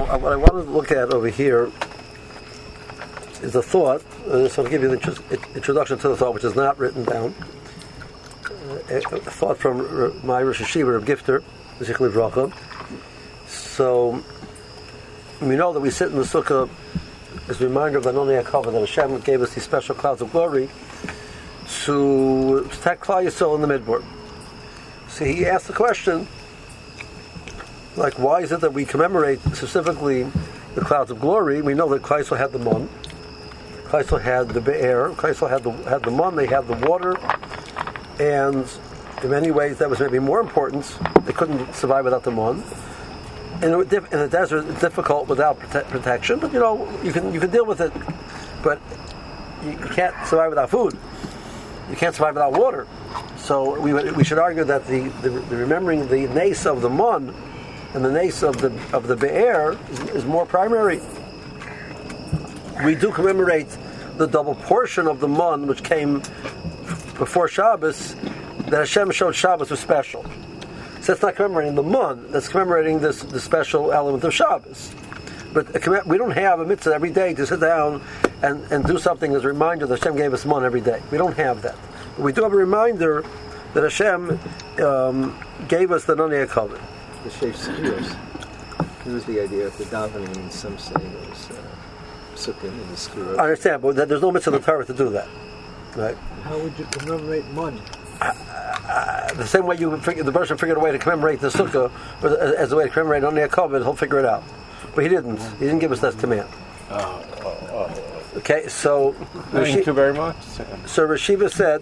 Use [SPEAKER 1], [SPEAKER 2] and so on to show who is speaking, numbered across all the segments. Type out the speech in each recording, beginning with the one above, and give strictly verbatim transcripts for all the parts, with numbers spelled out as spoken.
[SPEAKER 1] what I want to look at over here is a thought. Uh, so I'll give you the intro- introduction to the thought, which is not written down. Uh, a, a thought from R- my Rosh Hashiva of Gifter, Zichle Vracha. So we know that we sit in the sukkah as a reminder of the Noni HaKavod, that Hashem gave us these special clouds of glory to protect Klal Yisrael in the Midbar. So he asked the question, like, why is it that we commemorate specifically the clouds of glory? We know that Klal Yisrael had the Mon, Klal Yisrael had the Be'er, Klal Yisrael had the had the Mon, they had the water, and in many ways that was maybe more important. They couldn't survive without the Mon. And in the desert, it's difficult without prote- protection, but you know, you can you can deal with it. But you, you can't survive without food. You can't survive without water. So we we should argue that the, the, the remembering the nace of the Mon and the nace of the of the Be'er is, is more primary. We do commemorate the double portion of the Mon, which came before Shabbos, that Hashem showed Shabbos was special. So that's not commemorating the Mon, that's commemorating this the special element of Shabbos. But we don't have a mitzvah every day to sit down and, and do something as a reminder that Hashem gave us Mon every day. We don't have that. But we do have a reminder that Hashem um, gave us the Noni HaKavod.
[SPEAKER 2] The Sheikh Skiros. It was the idea of the davening, and some say it was uh, Sukkim in the Skiros.
[SPEAKER 1] I understand, but there's no mitzvah in the Torah to do that. Right?
[SPEAKER 3] How would you commemorate Mon?
[SPEAKER 1] Uh, uh, the same way you figure, the person figured a way to commemorate the sukkah as a way to commemorate Noni HaKavod, he'll figure it out. But he didn't. He didn't give us that command.
[SPEAKER 4] Oh, oh, oh.
[SPEAKER 1] Okay, so
[SPEAKER 4] Thank
[SPEAKER 1] Rashi,
[SPEAKER 4] you very much.
[SPEAKER 1] So Rashiva said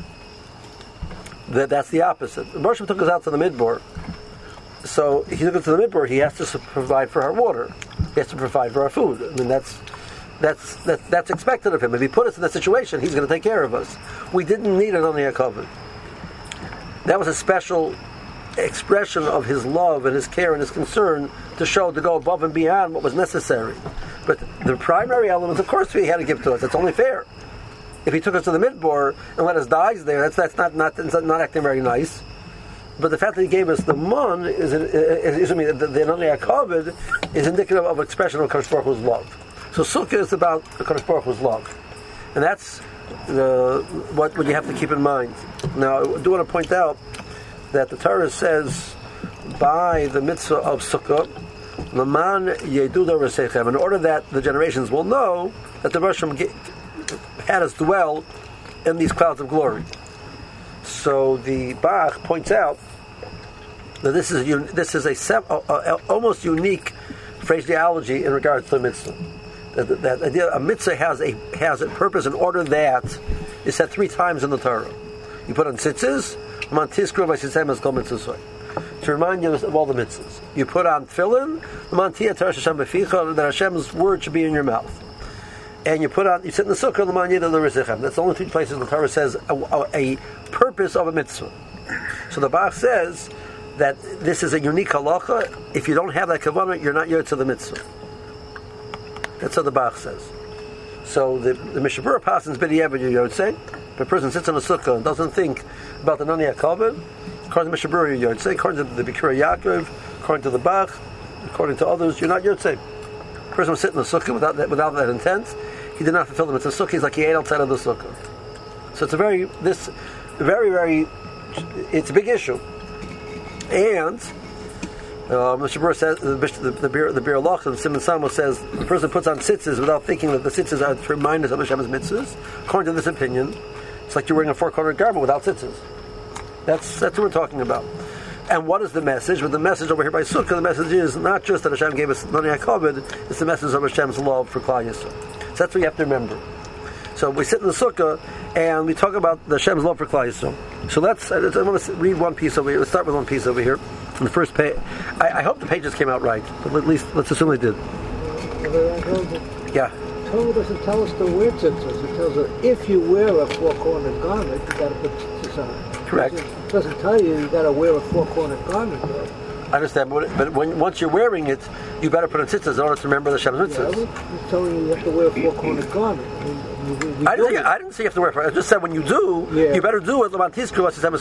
[SPEAKER 1] that that's the opposite. Moshe took us out to the Midbar. So he took us to the Midbar. He has to provide for our water. He has to provide for our food. I mean, that's that's that, that's expected of him. If he put us in that situation, he's going to take care of us. We didn't need it on the HaKavod. That was a special expression of his love and his care and his concern to show, to go above and beyond what was necessary. But the primary elements, of course, he had to give to us. It's only fair. If he took us to the Midbar and let us die there, that's that's not not that's not acting very nice. But the fact that he gave us the Mon is, is, is I mean, the, the Noni HaKavod is indicative of expression of Kadosh Baruch Hu's love. So Sukkah is about Kadosh Baruch Hu's love, and that's the what, what you have to keep in mind. Now, I do want to point out that the Torah says by the mitzvah of Sukkah, Laman Yeduda Resechem, in order that the generations will know that the Rosh Hashanah had us dwell in these clouds of glory. So the Bach points out that this is a, this is a, a, a almost unique phraseology in regards to the mitzvah. That, that idea, a mitzvah has a has a purpose and order that is said three times in the Torah. You put on tzitzis, to remind you of all the mitzvahs. You put on tefillin, that Hashem's word should be in your mouth. And you put on, you sit in the sukkah, that's the only three places the Torah says a, a, a purpose of a mitzvah. So the Bach says that this is a unique halacha. If you don't have that kavanah, you're not yotze to the mitzvah. That's what the Bach says. So the, the Mishnah Berurah passes b'diavad you're yotze. If a person sits in a sukkah and doesn't think about the Noni HaKavod, according to Mishnah Berurah you're yotze. According to the Bikura Yaakov, according to the Bach, according to others, you're not yotze. A person was sitting in the sukkah without that, without that intent, he did not fulfill the mitzvah. Sukkah is like he ate outside of the sukkah. So it's a very, this, very, very, it's a big issue. And uh, Mishnah Berurah says, the the the Beer the Beer Lach and Simon Samo says the person puts on tzitzis without thinking that the tzitzis are to remind us of Hashem's mitzvahs. According to this opinion, it's like you're wearing a four-cornered garment without tzitzis. That's that's what we're talking about. And what is the message? Well, the message over here by Sukkah, the message is not just that Hashem gave us Noni HaKavod, it's the message of Hashem's love for Klal Yisrael. So that's what you have to remember. So we sit in the Sukkah and we talk about the Hashem's love for Klal Yisrael. So let's, I want to read one piece over here. Let's start with one piece over here. On the first page. I, I hope the pages came out right, but at least let's assume they did. Yeah.
[SPEAKER 3] Torah doesn't tell us to wear tzitzis. It tells us if you wear a four-cornered garment, you got to put tzitzis on.
[SPEAKER 1] Correct.
[SPEAKER 3] It doesn't tell you you got to wear a four-cornered garment, though.
[SPEAKER 1] I understand, but, but when, once you're wearing it, you better put on tzitzis in order to remember the Shem's mitzvahs.
[SPEAKER 3] Yeah, I'm telling you you have to wear a four-cornered garment. I, mean, we, we
[SPEAKER 1] I, didn't say, I didn't say you have to wear it. I just said when you do,
[SPEAKER 3] yeah. you
[SPEAKER 1] better do it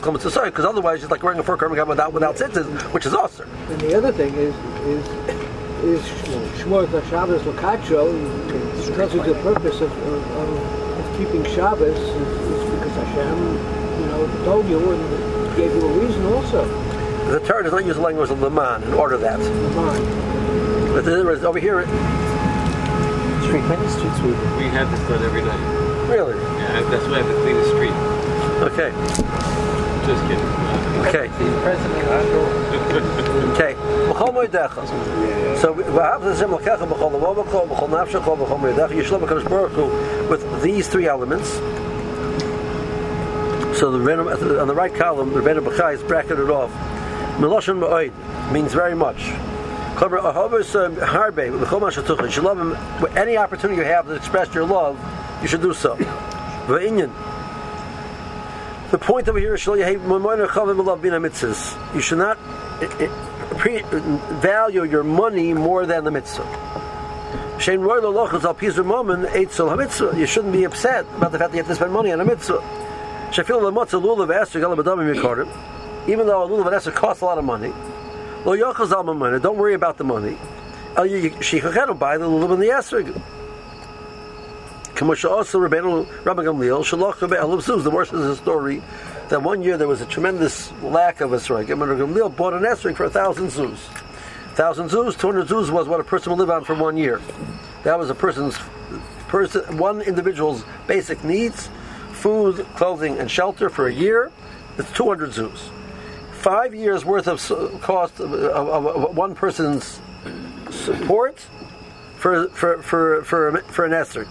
[SPEAKER 1] because otherwise it's like wearing a four-cornered garment without, without tzitzis, which is awesome.
[SPEAKER 3] And the other thing is, is is Shmor Shabbos L'Kacho, because of the purpose of, of, of keeping Shabbos, is, is because Hashem, you know, told you and gave you a reason also.
[SPEAKER 1] The Torah does not use the language of Leman in order that.
[SPEAKER 3] Leman.
[SPEAKER 1] But in other words, over here,
[SPEAKER 5] Street cleaning, street sweep.
[SPEAKER 6] We have this done every night.
[SPEAKER 1] really?
[SPEAKER 6] Yeah, that's why I have to clean the street.
[SPEAKER 1] Okay.
[SPEAKER 6] Just kidding.
[SPEAKER 1] Okay. Okay. B'chol moedecha. So v'ahavas Hashem l'kecha b'chol levavachol, b'chol nafshachol, b'chol moedecha. Yishlo b'kadosh Baruch Hu with these three elements. So the Rebbeinu, on the right column, the Rebbeinu B'chai is bracketed off. Miloshen ma'oid means very much. Any opportunity you have to express your love, you should do so. The point over here is you should not value your money more than the mitzvah. You shouldn't be upset about the fact that you have to spend money on a mitzvah. Even though a lulav of Esther costs a lot of money, don't worry about the money. Buy the lulav and the Esther. The worst is the story that one year there was a tremendous lack of esrog. And Gamliel bought an esrog for a thousand zuz. Thousand zuz, two hundred zuz was what a person would live on for one year. That was a person's person, one individual's basic needs: food, clothing, and shelter for a year. It's two hundred zuz. Five years worth of cost of, of, of one person's support for for for for, for an esrog.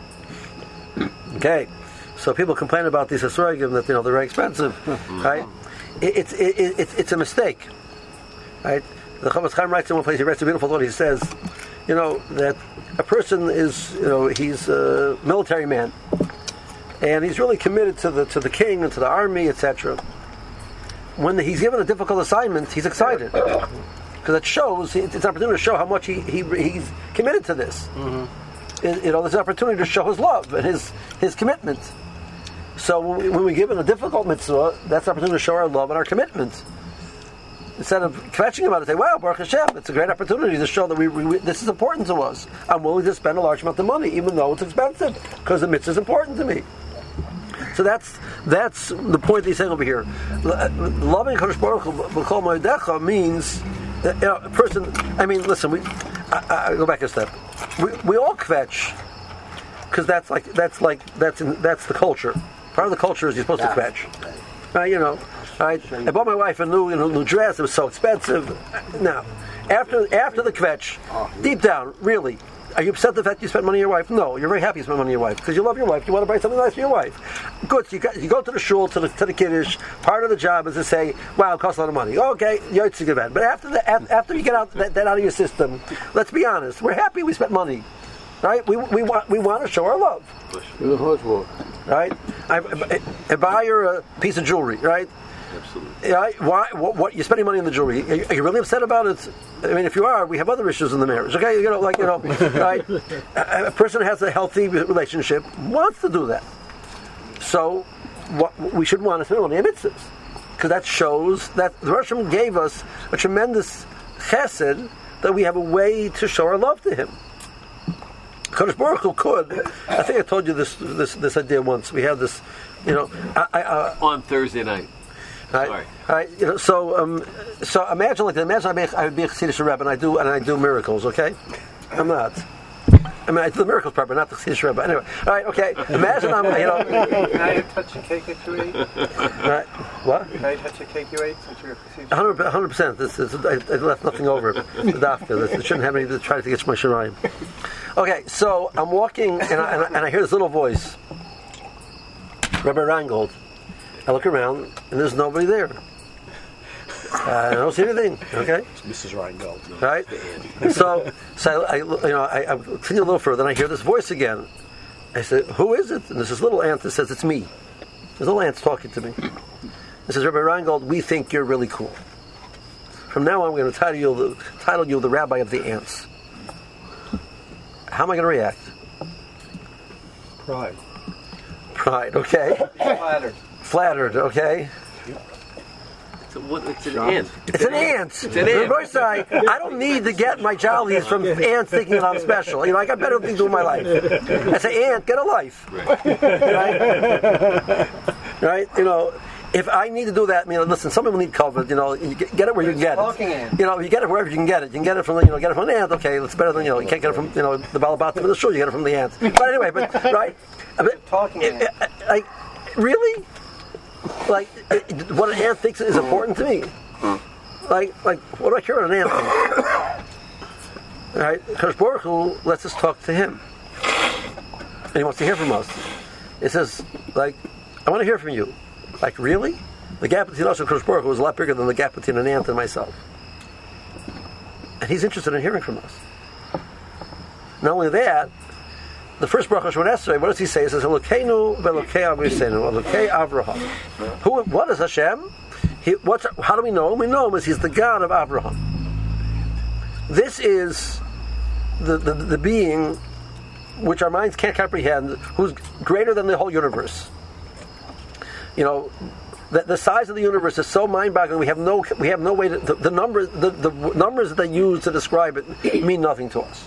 [SPEAKER 1] Okay, so people complain about these esrogim that you know they're very expensive, right? It, it's it, it, it's it's a mistake, right? The Chavetz Chaim writes in one place. He writes a beautiful thought. He says, you know, that a person is you know he's a military man, and he's really committed to the to the king and to the army, et cetera. When he's given a difficult assignment, he's excited because it shows it's an opportunity to show how much he, he he's committed to this. Mm-hmm. It, you know, there's an opportunity to show his love and his his commitment. So when we, when we give him a difficult mitzvah, that's an opportunity to show our love and our commitment. Instead of kvetching about it, say, "Wow, Baruch Hashem, it's a great opportunity to show that we, we this is important to us. I'm willing to spend a large amount of money, even though it's expensive, because the mitzvah is important to me." So that's that's the point that he's saying over here. Loving Kadosh Baruch Hu b'chol moedecha means that, you know, a person. I mean, listen. We I, I go back a step. We we all kvetch because that's like that's like that's in, that's the culture. Part of the culture is you're supposed yeah. to kvetch. Right? You know. Right? I bought my wife a new you know, new dress. It was so expensive. Now, after after the kvetch, deep down, really. Are you upset the fact you spent money on your wife? No, you're very happy you spent money on your wife because you love your wife. You want to buy something nice for your wife. Good. So you, got, you go to the shul to the to the kiddush. Part of the job is to say, "Wow, it costs a lot of money." Okay, yotzik event. But after the after you get out that, that out of your system, let's be honest. We're happy we spent money, right? We we want we want to show our love, right? I, I, I buy her a piece of jewelry, right?
[SPEAKER 6] Absolutely.
[SPEAKER 1] Right? Why? What, what? You're spending money on the jewelry. Are you, are you really upset about it? I mean, if you are, we have other issues in the marriage. Okay, you know, like you know, right? A, a person has a healthy relationship, wants to do that. So, what we should want to spend money on mitzvahs because that shows that the Rosh Hashanah gave us a tremendous chesed that we have a way to show our love to Him. Kadosh Baruch Hu could. I think I told you this this this idea once. We had this, you know, I, I, uh,
[SPEAKER 6] on Thursday night.
[SPEAKER 1] Right,
[SPEAKER 6] Sorry.
[SPEAKER 1] right. You know, so, um, so imagine like that. Imagine I, make, I would be a Chassidish Rebbe and I do and I do miracles. Okay, I'm not. I mean, I do the miracles part, but not the Chassidish Rebbe. Anyway, all right. Okay. Imagine I'm. You know.
[SPEAKER 7] Can I touch a cake that you ate?
[SPEAKER 1] Right. What?
[SPEAKER 7] Can I touch a cake you ate since you're a Chassidish?
[SPEAKER 1] Hundred, hundred percent. This is. I, I left nothing over. The dafka. It shouldn't have any to try to get my shirayim. Okay, so I'm walking and I, and I, and I hear this little voice, Rebbe Reingold. I look around and there's nobody there. Uh, I don't see anything. Okay,
[SPEAKER 4] it's Missus Reingold.
[SPEAKER 1] Right. So, so I, I, you know, I, I continue a little further, and I hear this voice again. I said, "Who is it?" And there's this little ant that says, "It's me." This little ant's talking to me. It says, "Rebbe Reingold, we think you're really cool. From now on, we're going to title you the title you the Rabbi of the Ants." How am I going to react?
[SPEAKER 7] Pride.
[SPEAKER 1] Pride. Okay.
[SPEAKER 7] Flattered.
[SPEAKER 1] Flattered, okay.
[SPEAKER 6] It's, a, what, it's an ant.
[SPEAKER 1] It's an ant.
[SPEAKER 6] It's an ant.
[SPEAKER 1] Rabbi say, I don't need to get my jollies from ants thinking that I'm special. You know, I got better things to do in my life. I say, ant, get a life.
[SPEAKER 6] Right.
[SPEAKER 1] Right? Right? You know, if I need to do that, you know, listen, some people need COVID. You know, you get, get it where you can get
[SPEAKER 2] Talking
[SPEAKER 1] it.
[SPEAKER 2] ant.
[SPEAKER 1] You know, you get it wherever you can get it. You can get it from, the, you know, get it from the ant. Okay, it's better than, you know, you can't get it from, you know, the balabatim of the shul. You get it from the ant. But anyway, but right? But,
[SPEAKER 7] Talking ant.
[SPEAKER 1] Like, really? Like, it, what an ant thinks is important to me. Like, like, what do I care what an ant thinks? All right, Kadosh Baruch Hu lets us talk to him, and he wants to hear from us. It says, like, I want to hear from you. Like, really? The gap between us and Kadosh Baruch Hu is a lot bigger than the gap between an ant and myself. And he's interested in hearing from us. Not only that, the first bracha of Shemona Esrei, what does he say? He says, Elokeinu ve'Elokei Avraham, Elokei Avraham. Who? What is Hashem? He, what's, how do we know him? We know him as he's the God of Abraham. This is the, the, the being which our minds can't comprehend, who's greater than the whole universe. You know, the, the size of the universe is so mind-boggling. We have no, we have no way to. The, the numbers, the, the numbers that they use to describe it mean nothing to us.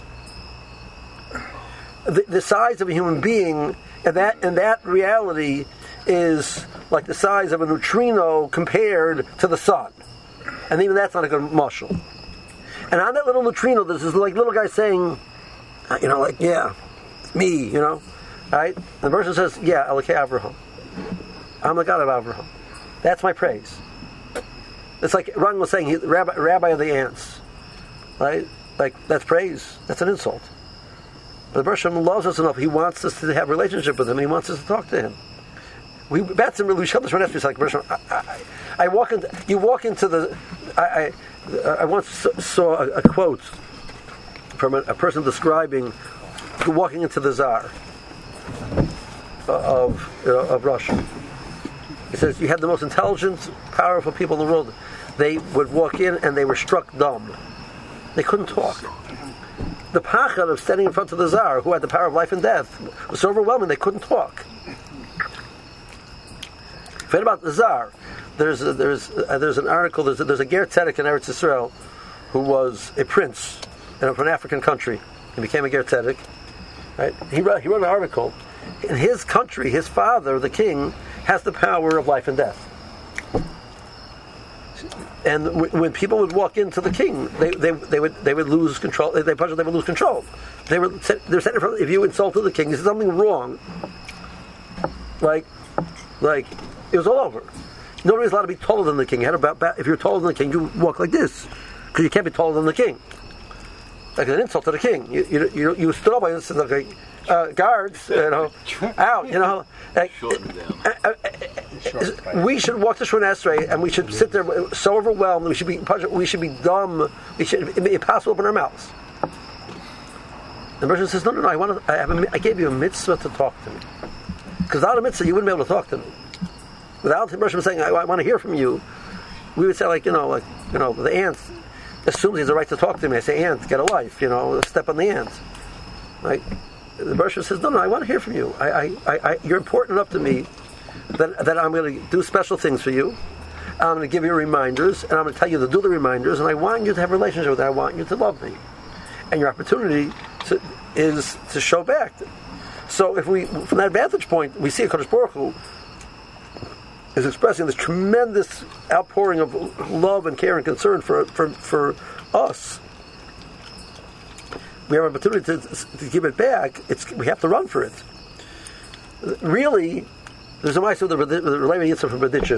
[SPEAKER 1] The, the size of a human being, and that, and that reality is like the size of a neutrino compared to the sun, and even that's not a good mashal. And on that little neutrino, there's this like little guy saying, you know, like, yeah, it's me, you know, right? And the person says, yeah, Elokei Avraham. I'm the God of Avraham. That's my praise. It's like Ron was saying, he, rabbi, rabbi of the ants, right? Like, that's praise. That's an insult. But the Baruch Hashem loves us enough. He wants us to have a relationship with him. He wants us to talk to him. We that's in we shut this one after. It's like I, I, I walk into you walk into the. I I, I once saw a, a quote from a, a person describing walking into the Tsar of you know, of Russia. He says you had the most intelligent, powerful people in the world. They would walk in and they were struck dumb. They couldn't talk. The pachad of standing in front of the Tsar, who had the power of life and death, was so overwhelming they couldn't talk. Forget about the Tsar. There's a, there's a, there's an article. There's a, there's a Ger Tzedek in Eretz Yisrael who was a prince in an African country and became a Ger Tzedek. Right? He wrote he wrote an article. In his country, his father, the king, has the power of life and death. And w- when people would walk into the king, they, they, they would they would lose control. They, they they would lose control. They were they're sitting in front. If you insulted the king, you said something wrong. Like, like it was all over. Nobody was allowed to be taller than the king. You had about if you were taller than the king, you walk like this because you can't be taller than the king. Like an insult to the king. You you you, you stood up and said, "Okay, uh, guards, you know, out." You know, like, uh, uh, uh, we should walk to Shemona Esrei and we should sit there so overwhelmed. We should be we should be dumb. We should it be impossible to open our mouths. The person says, "No, no, no. I want to. I, have a, I gave you a mitzvah to talk to me. Because without a mitzvah, you wouldn't be able to talk to me. Without the person saying, I, I want to hear from you, we would say, like, you know, like, you know, the ant assumes he has a right to talk to me. I say, ant, get a life, you know, step on the ant. Like, the Baruch says, no, no, I want to hear from you. I, I, I, you're important enough to me that, that I'm going to do special things for you. I'm going to give you reminders, and I'm going to tell you to do the reminders, and I want you to have a relationship with me. I want you to love me. And your opportunity to, is to show back. So if we, from that vantage point, we see a Kadosh Baruch Hu is expressing this tremendous outpouring of love and care and concern for for, for us. We have an opportunity to, to give it back. It's we have to run for it. Really, there's a mice with the Rebbe Yitzchak from Berditchev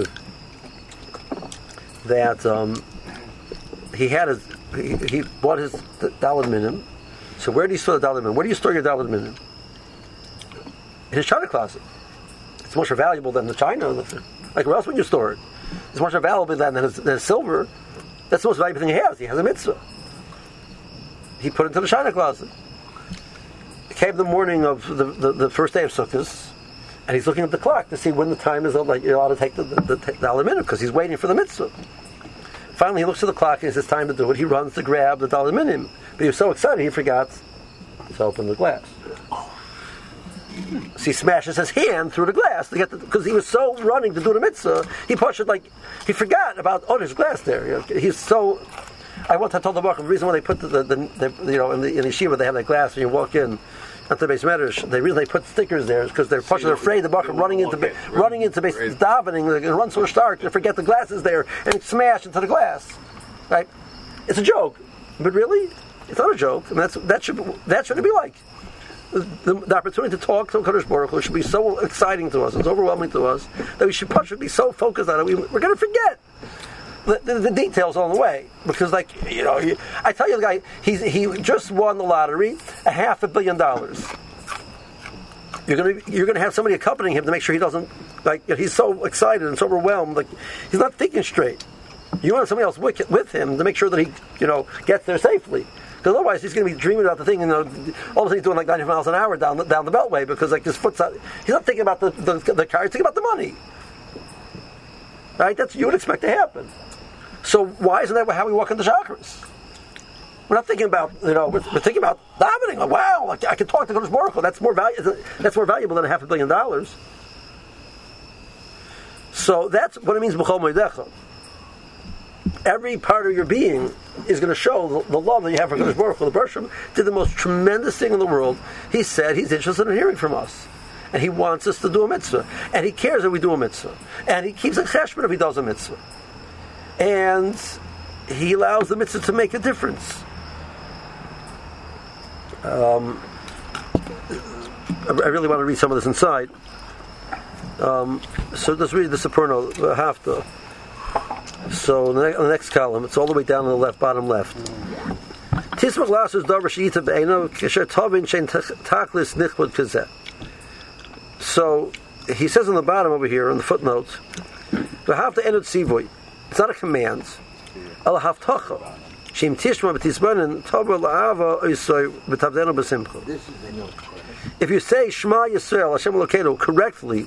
[SPEAKER 1] that um, he had his he, he bought his Daled Minim. So where do you store the Daled Minim? Where do you store your Daled Minim? In his china closet. It's much more valuable than the china. Like, where else would you store it? It's much more valuable than, than, his, than his silver. That's the most valuable thing he has. He has a mitzvah. He put it into the china closet. It came the morning of the, the, the first day of Sukkot, and he's looking at the clock to see when the time is like you're allowed to take the, the, the, the aluminum because he's waiting for the mitzvah. Finally, he looks at the clock and he says, time to do it. He runs to grab the aluminum. But he was so excited, he forgot to open the glass. So he smashes his hand through the glass to get because he was so running to do the mitzvah, he pushed it like he forgot about oh, there's glass there. You know, he's so. I once I told the Baruch the reason why they put the, the, the, the you know in the in the yeshiva they have that glass when you walk in. At the base medrash, the reason they put stickers there is because they're pushing, they're afraid the Baruch running into ba- running into base davening, they're going to run so stark they forget the glass is there and smash into the glass. Right? It's a joke, but really, it's not a joke. And that's that should that should it be like. The, the opportunity to talk to Kadosh Baruch Hu should be so exciting to us, it's overwhelming to us that we should should be so focused on it. We, we're going to forget the, the, the details on the way because, like you know, he, I tell you, the guy he's, he just won the lottery, a half a billion dollars. You're going to you're going to have somebody accompanying him to make sure he doesn't like. You know, he's so excited and so overwhelmed, like he's not thinking straight. You want somebody else with, with him to make sure that he you know gets there safely. Because otherwise he's going to be dreaming about the thing, and you know, all of a sudden he's doing like ninety miles an hour down the, down the beltway because like his foot's out. He's not thinking about the, the the car. He's thinking about the money. Right? That's what you would expect to happen. So why isn't that how we walk into chakras? We're not thinking about you know we're, we're thinking about davening. Like, wow, like, I can talk to Kadosh Baruch Hu. That's more valuable. That's more valuable than a half a billion dollars. So that's what it means b'chol moedecha. Every part of your being is going to show the, the love that you have for Kadosh Baruch Hu. The Bershom did the most tremendous thing in the world. He said he's interested in hearing from us. And he wants us to do a mitzvah. And he cares that we do a mitzvah. And he keeps a cheshbon if he does a mitzvah. And he allows the mitzvah to make a difference. Um, I really want to read some of this inside. Um, so let's read the Sephirno, the Hafta. So on the, on the next column, it's all the way down on the left, bottom left. Tismach lasus davar she'ita be'eno kisher tovin shein taklis nichbod kazeh. So he says on the bottom over here, on the footnotes, v'havta enot sivoy. It's not a command. Ala haftacha. Sheim tishma b'tisbanin tover la'ava oisoy b'tavdenu b'simcha. If you say Shema Yisrael Hashem Elokeinu correctly,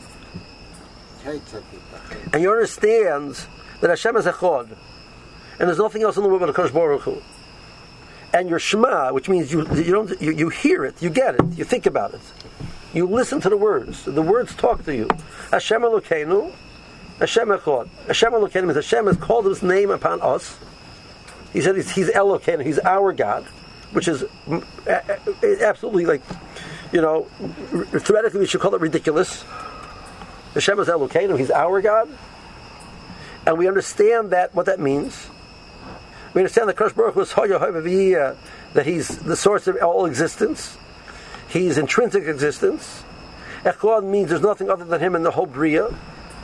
[SPEAKER 1] and you understand that Hashem is Echad, and there's nothing else in the world but Kadosh Baruch Hu, and your Shema, which means you you don't you, you hear it, you get it, you think about it, you listen to the words, the words talk to you. Hashem Elokeinu, Hashem Echad. Hashem Elokeinu means Hashem has called His name upon us. He said He's, he's Elokeinu, He's our God, which is absolutely like, you know, theoretically we should call it ridiculous. Hashem is Elokeinu, He's our God. And we understand that what that means. We understand that Kadosh Baruch Hu is Hoya Hoya, that He's the source of all existence. He's intrinsic existence. Echad means there's nothing other than Him in the whole Bria.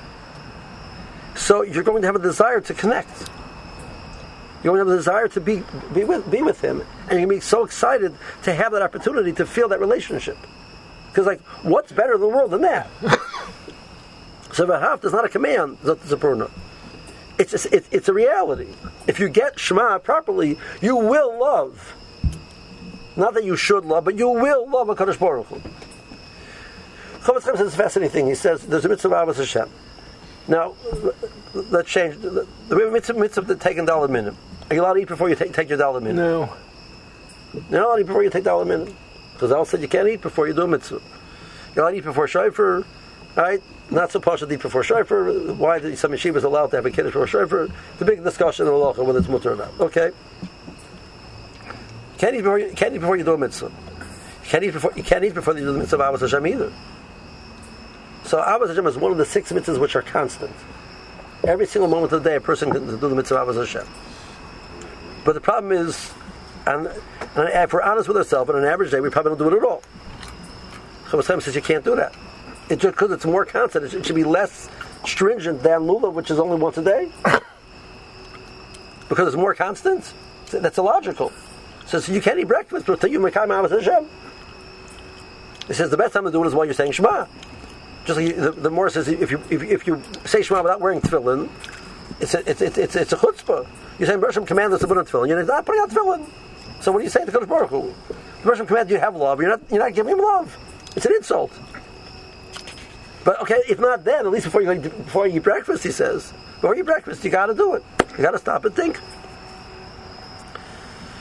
[SPEAKER 1] So you're going to have a desire to connect. You're going to have a desire to be be with, be with Him. And you're going to be so excited to have that opportunity to feel that relationship. Because like, what's better in the world than that? So V'haft is not a command, Zapurna. It's a, it's, it's a reality. If you get Shema properly, you will love. Not that you should love, but you will love a Kadosh Baruch Hu. Chofetz Chaim says a fascinating thing. He says there's a mitzvah of Avos Hashem. Now, let's change. The, the mitzvah, mitzvah to take a dollar minimum. Are you allowed to eat before you take, take your dollar minimum?
[SPEAKER 5] No.
[SPEAKER 1] You're not allowed to eat before you take dollar minimum. Because I said you can't eat before you do a mitzvah. You're allowed to eat before shofar, right? Not so partial to eat before shofar. Why do some yeshivas allowed to have a kiddush before shofar? It's a big discussion in halacha whether it's mutter or not. Okay. You can't eat before you, can't eat before you do a mitzvah. You can't eat before you can't eat before you do the mitzvah of Avos Hashem either. So Avos Hashem is one of the six mitzvahs which are constant. Every single moment of the day, a person can do the mitzvah of Avos Hashem. But the problem is, and, and if we're honest with ourselves, on an average day, we probably don't do it at all. Chofetz Chaim says you can't do that. It's just because it's more constant. It should be less stringent than lulav, which is only once a day. Because it's more constant. That's illogical. So, so you can't eat breakfast until you mekayim Avos Hashem. He says the best time to do it is while you're saying Shema. Just like the, the Morah says, if you if, if you say Shema without wearing tefillin, it's a, it's it's it's, it's a chutzpah. You're saying Bershom command us to put on tefillin. You're not putting on tefillin. So what are you saying to Kadosh Baruch Hu? The Bershom command you have love. You're not you're not giving him love. It's an insult. But okay, if not then, at least before you before you eat breakfast, he says, before you eat breakfast, you got to do it. You got to stop and think.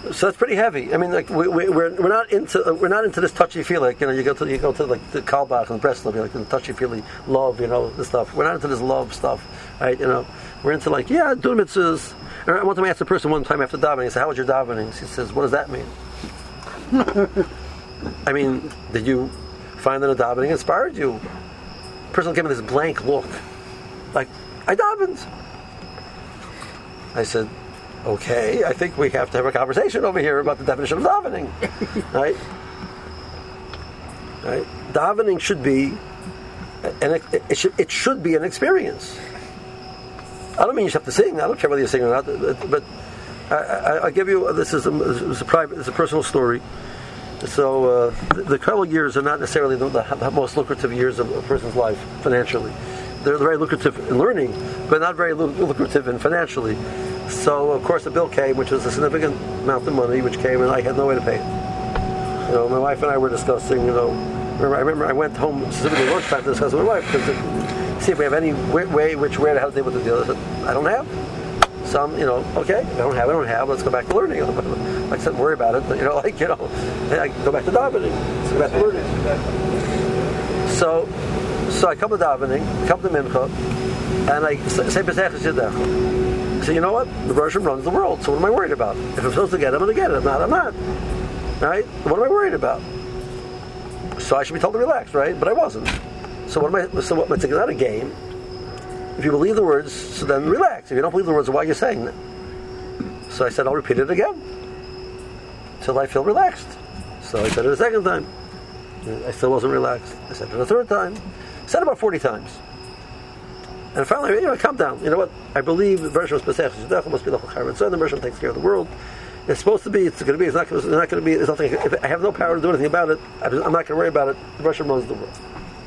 [SPEAKER 1] So that's pretty heavy. I mean, like we, we, we're we're not into we're not into this touchy feely. Like, you know, you go to you go to like the Kalbach and Breslov, you're like the touchy feely love, you know, the stuff. We're not into this love stuff, right? You know, we're into like yeah, do the mitzvahs. I one time I asked a person one time after davening, I said, "How was your davening?" She says, "What does that mean?" I mean, did you find that the davening inspired you? The person gave me this blank look, like I davened. I said, okay, I think we have to have a conversation over here about the definition of davening, right? Right? Davening should be, an, it should it should be an experience. I don't mean you have to sing. I don't care whether you sing or not. But I, I, I'll give you. This is a, this is a private. It's a personal story. So uh, the, the couple years are not necessarily the, the most lucrative years of a person's life financially. They're very lucrative in learning, but not very lucrative in financially. So of course the bill came, which was a significant amount of money, which came, and I had no way to pay it. You know, my wife and I were discussing. You know, remember, I remember I went home specifically lunchtime to discuss with my wife because to see if we have any way, which way to how to deal with the deal. I said, I don't have. Some, you know, okay, I don't have, I don't have. Let's go back to learning. Like I said, worry about it. But, you know, like you know, I go back to davening. Let's go back to learning. So, so I come to davening, come to mincha, and I say Pesach Yiddecha. So you know what? The Roshim runs the world. So what am I worried about? If I'm supposed to get it, I'm going to get it. If not, I'm not. Right? What am I worried about? So I should be told to relax, right? But I wasn't. So what am I? So what? It's not a game. If you believe the words, so then relax. If you don't believe the words, why are you saying them? So I said, I'll repeat it again till I feel relaxed. So I said it a second time. I still wasn't relaxed. I said it a third time. I said it about forty times. And finally, you know, calm down. You know what? I believe the version of Pesach Yiddecha must be the Chayv. So the version takes care of the world. It's supposed to be. It's going to be. It's not. It's not going to be. It's nothing. If I have no power to do anything about it, I'm not going to worry about it. The version runs the world.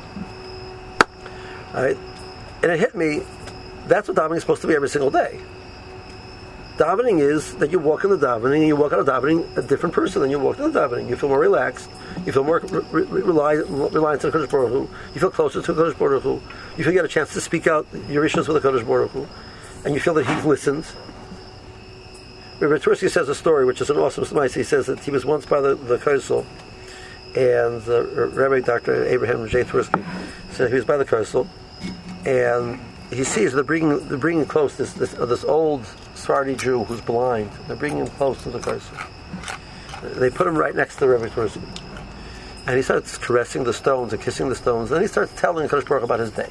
[SPEAKER 1] All right. And it hit me, that's what davening is supposed to be every single day. Davening is that you walk in the davening, and you walk out of davening a different person than you walked in the davening. You feel more relaxed, you feel more re- re- reliant, reliant on the Kodesh Baruch Hu, you feel closer to the Kodesh Baruch Hu, you feel you get a chance to speak out your issues with the Kodesh Baruch Hu, and you feel that He listens. Rabbi Twersky says a story, which is an awesome story. He says that he was once by the, the Kosel, and uh, Rabbi Doctor Abraham J. Twersky said he was by the Kosel, and he sees they're bringing they're bringing close this this, uh, this old Sephardi Jew who's blind. They're bringing him close to the person. They put him right next to Rabbi Twersky, and he starts caressing the stones and kissing the stones. And then he starts telling Kodesh Baruch about his day.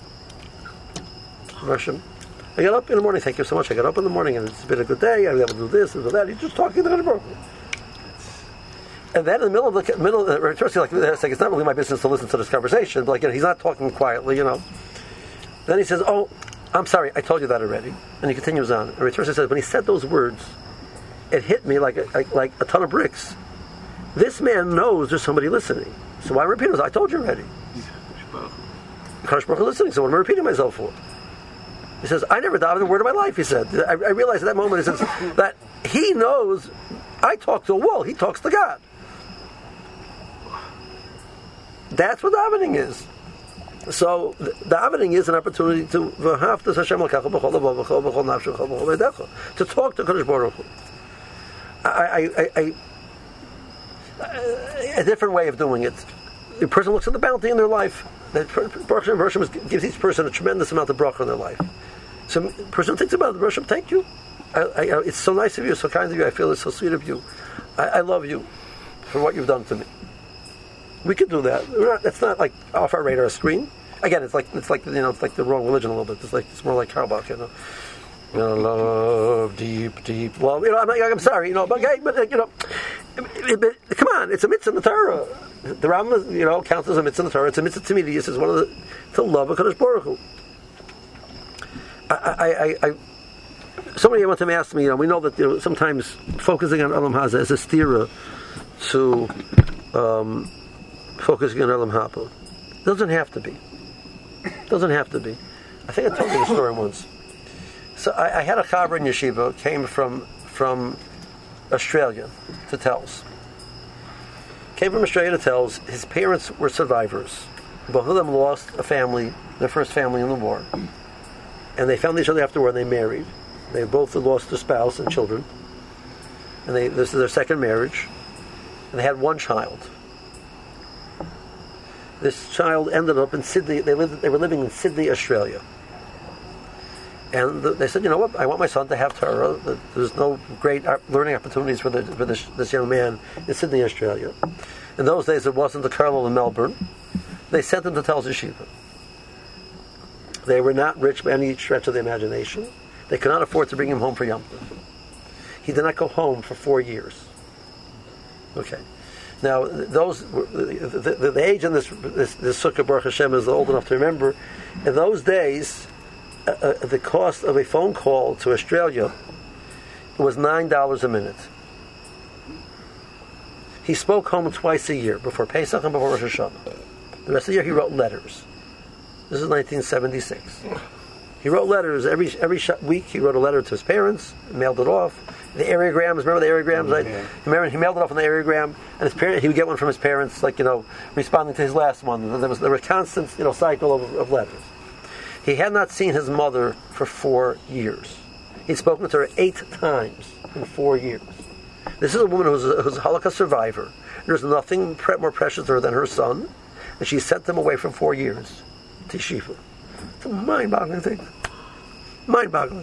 [SPEAKER 1] Russian. I got up in the morning. Thank you so much. I got up in the morning, and it's been a good day. I was able to do this and do that. He's just talking to Kodesh Baruch. And then in the middle of the middle, of the, Rabbi Twersky like, like it's not really my business to listen to this conversation. But like you know, he's not talking quietly, you know. Then he says, "Oh, I'm sorry, I told you that already." And he continues on. And Rabbi Twersky says, when he said those words, it hit me like a, like, like a ton of bricks. This man knows there's somebody listening. So why repeat it? I told you already. Kodesh Baruch Hu listening. So what am I repeating myself for? He says, "I never davened a word of my life." He said, "I, I realized at that moment, he says that he knows I talk to a wall. He talks to God. That's what davening is." So davening is an opportunity to to talk to Kodesh Baruch Hu. I, I, I, I, a different way of doing it. The person looks at the bounty in their life. That Baruch Hashem gives each person a tremendous amount of bracha in their life. So the person thinks about it. Baruch Hashem, thank you. I, I, it's so nice of you, so kind of you. I feel it's so sweet of you. I, I love you for what you've done to me. We could do that. We're not, it's not like off our radar screen. Again, it's like it's like you know, it's like the wrong religion a little bit. It's like it's more like Karlbach, you know. You know, love deep, deep. Well, you know, I'm, I'm sorry, you know, but, okay, but you know, it, it, come on, it's a mitzvah in the Torah. The Rambam, you know, counts as a mitzvah in the Torah. It's a mitzvah to me. It's one of the to love a Kodesh Baruch Hu. I, I, I, I somebody one time asked me, you know, we know that you know, sometimes focusing on Olam Hazeh is a stira to um, focusing on Olam Haba. It doesn't have to be. It doesn't have to be. I think I told you the story once. So I, I had a chaver in yeshiva, came from from Australia to Telz. Came from Australia to Telz. His parents were survivors. Both of them lost a family, their first family in the war. And they found each other after the war and they married. They both lost their spouse and children. and they this is their second marriage, and they had one child. This child ended up in Sydney. They lived. They were living in Sydney, Australia. And the, they said, you know what? I want my son to have Torah. There's no great learning opportunities for, the, for this, this young man in Sydney, Australia. In those days, it wasn't the Carmel in Melbourne. They sent him to Tel Yeshiva. They were not rich by any stretch of the imagination. They could not afford to bring him home for Yom Tov. He did not go home for four years. Okay. Now, those the, the, the age in this this, this Sukkah Baruch Hashem is old enough to remember. In those days, uh, uh, the cost of a phone call to Australia was nine dollars a minute. He spoke home twice a year, before Pesach and before Rosh Hashanah. The rest of the year, he wrote letters. This is nineteen seventy-six. He wrote letters every every week. He wrote a letter to his parents, mailed it off. The areograms, remember the areograms? Right?
[SPEAKER 4] Yeah.
[SPEAKER 1] He, remember, he mailed it off on the areogram, and his parent, he would get one from his parents, like, you know, responding to his last one. There was there was a constant, you know, cycle of, of letters. He had not seen his mother for four years. He'd spoken to her eight times in four years. This is a woman who's a, who's a Holocaust survivor. There's nothing pre- more precious to her than her son, and she sent them away for four years to Yeshiva. It's a mind-boggling thing. Mind-boggling.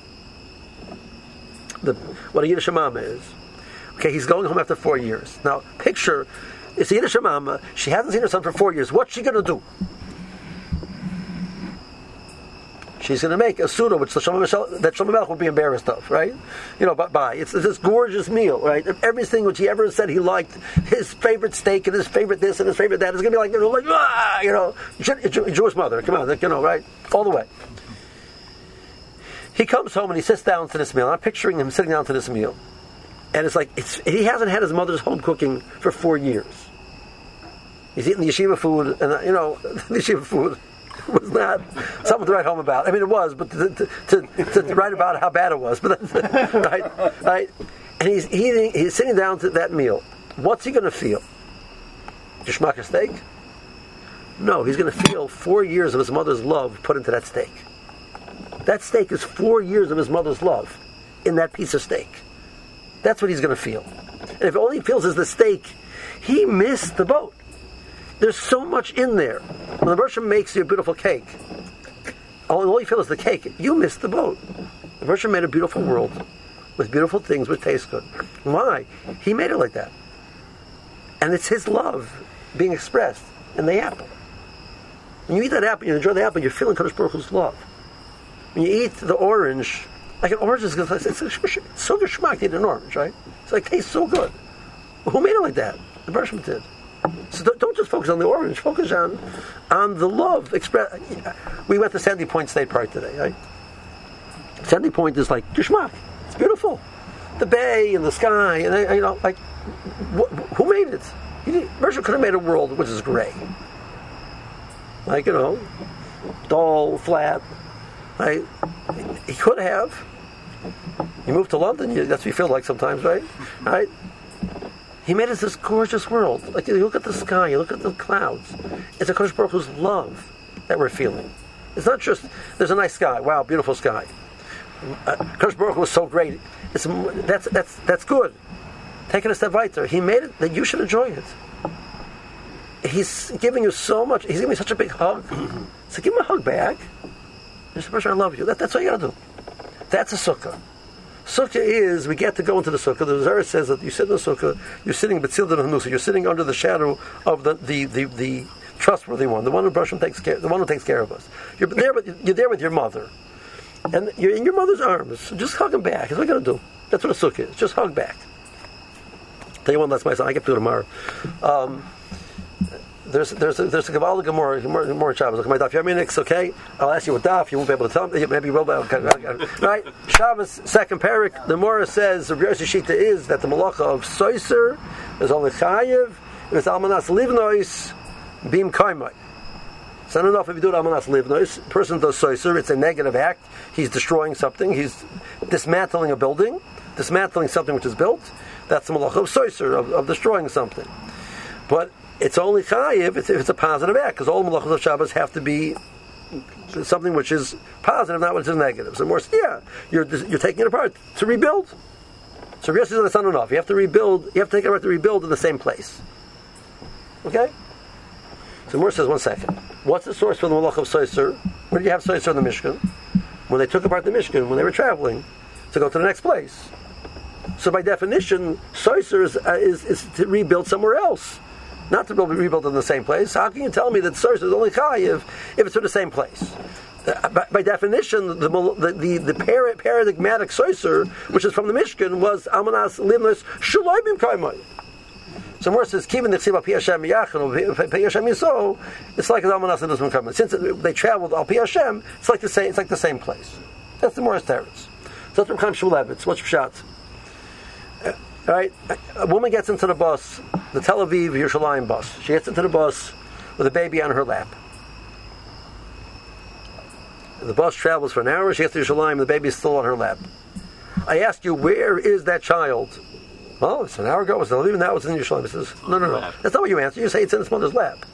[SPEAKER 1] The, what a Yiddish mama is. Okay, he's going home after four years. Now, picture, it's a Yiddish mama. She hasn't seen her son for four years. What's she going to do? She's going to make a suda, which the Shlomo that Shlomo Melech would be embarrassed of, right? You know, but by it's, it's this gorgeous meal, right? Everything which he ever said he liked, his favorite steak and his favorite this and his favorite that, is going to be like, you know, like ah, you know, Jewish mother. Come on, you know, right? All the way. He comes home and he sits down to this meal. I'm picturing him sitting down to this meal, and it's like it's, he hasn't had his mother's home cooking for four years. He's eating the yeshiva food, and you know, the yeshiva food was not something to write home about. I mean, it was, but to, to, to, to write about how bad it was. But right, right. And he's eating. He's sitting down to that meal. What's he going to feel? Geschmack of steak? No, he's going to feel four years of his mother's love put into that steak. That steak is four years of his mother's love in that piece of steak. That's what he's going to feel. And if all he feels is the steak, he missed the boat. There's so much in there. When the Bershom makes you a beautiful cake, all you feel is the cake. You missed the boat. The Bershom made a beautiful world with beautiful things which taste good. Why? He made it like that. And it's his love being expressed in the apple. When you eat that apple, you enjoy the apple, you're feeling Kadosh Baruch Hu's love. When you eat the orange, like an orange is it's, it's, it's so geschmack to eat an orange, right? It's like tastes so good. Who made it like that? The Bershom did. So don't, don't just focus on the orange. Focus on on the love express. We went to Sandy Point State Park today, right? Sandy Point is like geschmack. It's beautiful, the bay and the sky, and you know, like wh- who made it? Bershom could have made a world which is gray, like you know, dull, flat. Right? He could have. You move to London, you, that's what you feel like sometimes, right? Right? He made us this gorgeous world. Like you look at the sky, you look at the clouds. It's a Kadosh Baruch Hu's love that we're feeling. It's not just there's a nice sky. Wow, beautiful sky. Uh, Kadosh Baruch Hu was so great. It's that's that's that's good. Take it a step weiter. He made it that you should enjoy it. He's giving you so much. He's giving you such a big hug. So give him a hug back. Mister Bershom, I love you. That, that's what you got to do. That's a sukkah. Sukkah is, we get to go into the sukkah. The Zohar says that you sit in the sukkah, you're sitting b'tzildan hanusa, you're sitting under the shadow of the, the, the, the trustworthy one, the one who Bershom takes care, the one who takes care of us. You're there with, you're there with your mother. And you're in your mother's arms. So just hug him back. That's what you got to do. That's what a sukkah is. Just hug back. Tell you one last my son, I get to do tomorrow. Um, There's there's a, there's a Kabbalah Gemara Gemara Shabbos. Look, my daf Yaminix, okay? I'll ask you what daf. You won't be able to tell me. Maybe you will. Be able to, right? Shabbos second parak. The Gemara says the Rosh Shita is that the malacha of soiser is only chayiv if it's almanas livnois bim kaimai. It's not enough if you do it almanas livnois. Person does soiser. It's a negative act. He's destroying something. He's dismantling a building, dismantling something which is built. That's the malacha of soiser of, of destroying something. But it's only chayiv if it's a positive act, because all malachos of Shabbos have to be something which is positive, not which is negative. So more, yeah, you're you're taking it apart to rebuild. So Yossi says that's not enough. You have to rebuild. You have to take a right to rebuild in the same place. Okay. So Mor says, one second. What's the source for the Malach of Soiser? Where did you have Soiser in the Mishkan? When they took apart the Mishkan, when they were traveling to go to the next place. So by definition, Soiser is, uh, is, is to rebuild somewhere else, not to be rebuilt in the same place. How can you tell me that Soiser is only Chayiv if it's in the same place? Uh, by, by definition, the the the, the para, paradigmatic Soiser, which is from the Mishkan, was Almanas Limnos Shaloim Kaimai. So Mor says, "Kivin nechsiv Pi Hashem Yachon Pi Hashem Yiso." It's like Almanas Limnos Kaimai. Since they traveled Al Pi Hashem, it's like the same. It's like the same place. That's the Mor's teretz. So that's Reb Chaim Shmulevitz. What's Pshat? Uh, right, a woman gets into the bus, the Tel Aviv Yerushalayim bus. She gets into the bus with a baby on her lap. The bus travels for an hour. She gets to Yerushalayim, the baby is still on her lap. I ask you, where is that child? Well, it's an hour ago. It's Tel Aviv. Now it's in Yerushalayim. It says, no, no, no. That's not what you answer. You say it's in its mother's lap.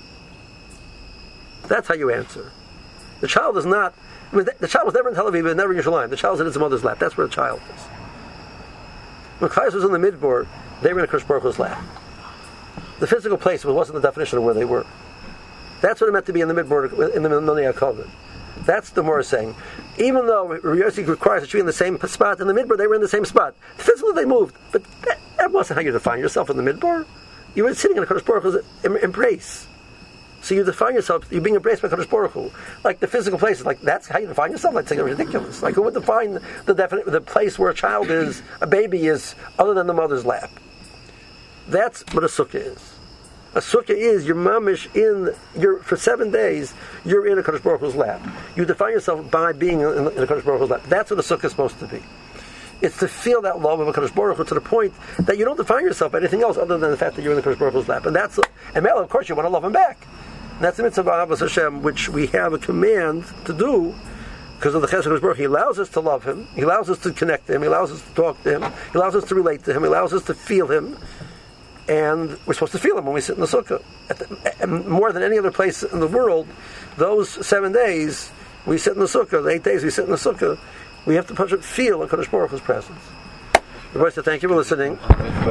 [SPEAKER 1] That's how you answer. The child is not. I mean, the child was never in Tel Aviv, but never in Yerushalayim. The child is in its mother's lap. That's where the child is. When Chayes was in the Midbar, they were in Kodesh Baruch Hu's lap. The physical place wasn't the definition of where they were. That's what it meant to be in the Midbar, in the Nonei HaKavod. That's the Mor saying. Even though Yossi requires that you be in the same spot in the Midbar, they were in the same spot. Physically they moved, but that, that wasn't how you define yourself in the Midbar. You were sitting in a Kodesh Baruch Hu's embrace. So you define yourself, you're being embraced by Kodesh Baruch Hu. Like the physical places, like that's how you define yourself. That's like ridiculous. Like who would define the definite, the place where a child is, a baby is, other than the mother's lap? That's what a sukkah is. A sukkah is your mamish in your for seven days. You're in a Kodesh Baruch Hu's lap. You define yourself by being in a Kodesh Baruch Hu's lap. That's what a sukkah is supposed to be. It's to feel that love of a Kodesh Baruch Hu to the point that you don't define yourself by anything else other than the fact that you're in the Kodesh Baruch Hu's lap. And that's and Mela, of course, you want to love him back. And that's the mitzvah of Ahavas Hashem, which we have a command to do because of the Chesed Kodesh Baruch Hu. He allows us to love him. He allows us to connect to him. He allows us to talk to him. He allows us to relate to him. He allows us to feel him. And we're supposed to feel him when we sit in the sukkah. At the, and more than any other place in the world, those seven days we sit in the sukkah, the eight days we sit in the sukkah, we have to feel a Kodesh Baruch Hu's presence. Everybody say thank you for listening.